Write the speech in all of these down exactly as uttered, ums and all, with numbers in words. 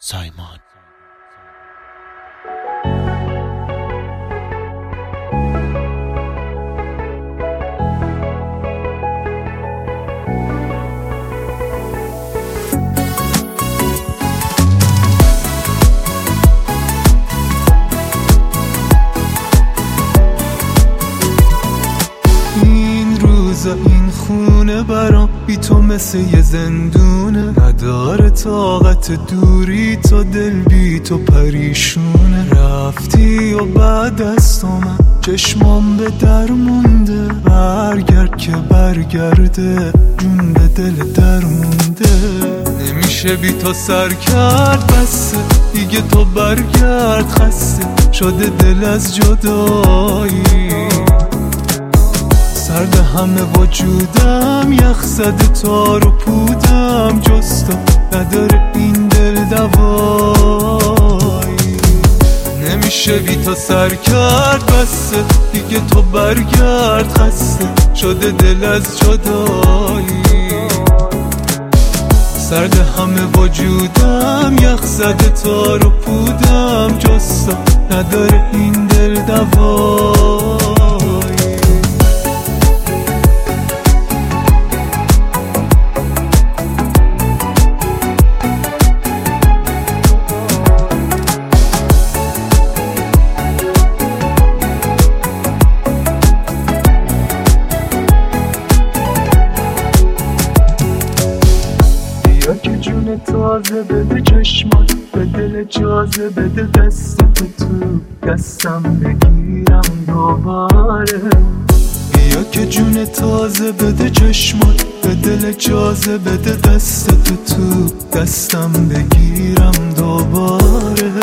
سایمان. این خونه برام بی تو مثل یه زندونه، نداره طاقت دوری تو، دل بی تو پریشونه. رفتی و بعد از تو من چشمام به در مونده، برگرد که برگرده جون به دل در مونده. نمیشه بی تو سر کرد بسه دیگه، تو برگرد خسته شده دل از جدایی. سرد همه وجودم یخ زده تار و پودم، جز تو نداره این دل دوایی. نمیشه بی تو سر کرد بسه دیگه، تو برگرد خسته شده دل از جدایی. سرد همه وجودم یخ زده تار و پودم، جز تو نداره این دل دوایی. بیا که جون تازه بده چشمات، به دل جازه بده دست تو تو دستم بگیرم دوباره. بیا که جون تازه بده چشمات، به دل جازه بده دست تو تو دستم بگیرم دوباره.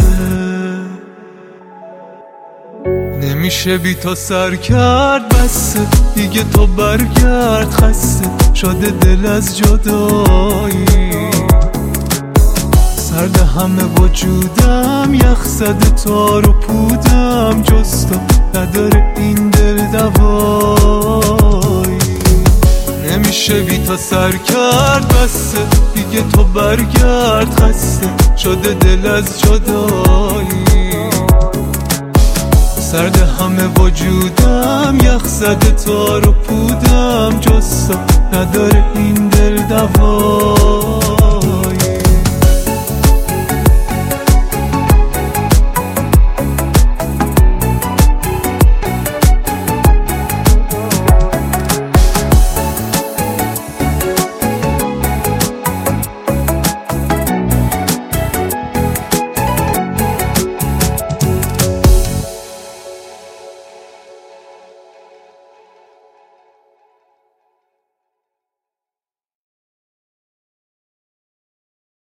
نمیشه بی تو سر کرد بسه دیگه، تو برگرد خسته شده دل از جدایی. سرد همه وجودم یخ زده تار و پودم، جز تو نداره این دل دوایی. نمیشه بی تو سر کرد بسه دیگه، تو برگرد خسته شده دل از جدایی. سرد همه وجودم یخ زده تار و پودم، جز تو نداره این دل دوایی.